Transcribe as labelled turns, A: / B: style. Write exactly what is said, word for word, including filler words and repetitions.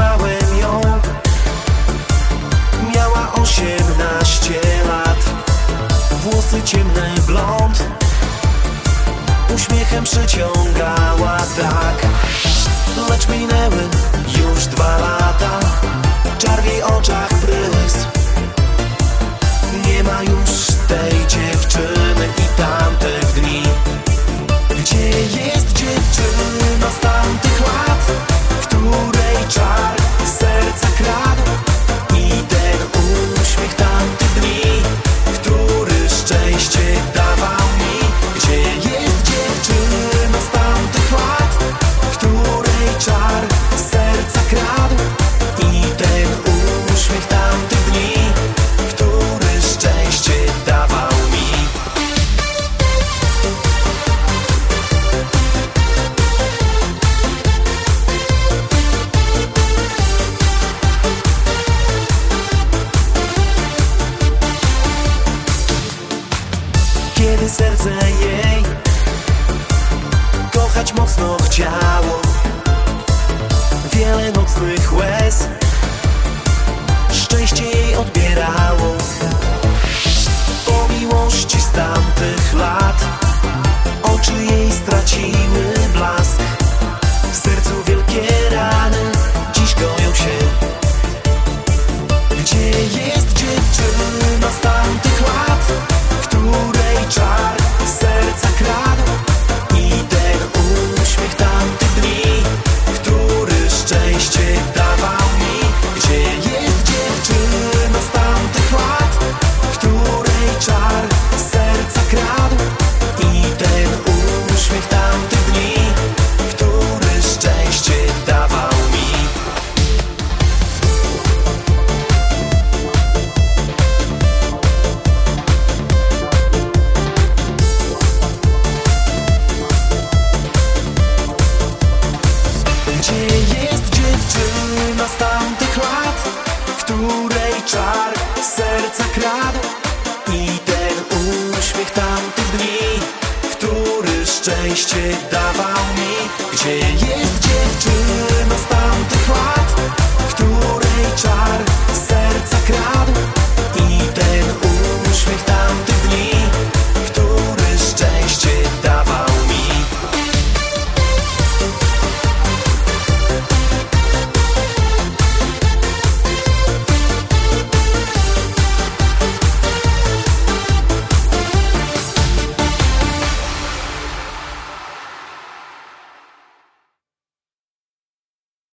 A: Poznałem ją, miała osiemnaście lat. Włosy ciemne, blond, uśmiechem przyciągała tak. Lecz minęły już dwa lata, czar w jej oczach prysł. Nie ma już tej dziewczyny i tamtych dni. Gdzie jest dziewczyna z tamtych lat, której czar serca kradł? I ten uśmiech tamtych dni, który szczęście dawał mi. Gdzie jest dziewczyna z tamtych lat, której czar serca kradł? I ten uśmiech tamtych dni, który szczęście dawał mi. Kiedy serce jej kochać mocno chciało, wiele nocnych łez szczęście jej odbierało. Po miłości z tamtych lat oczy jej straciły blask. W sercu wielkie rany dziś goją się. Gdzie jest dziewczyna z tamtych lat, której czar serca kradł? I ten uśmiech tamtych dni, który szczęście dawał mi. Gdzie jest dziewczyna z tamtych lat, której czar serca kradł? I ten uśmiech tamtych dni, który szczęście dawał mi. Gdzie jest dziewczyna z tamtych lat, której czar serca kradł? I ten uśmiech tamtych dni, który szczęście dawał mi. Gdzie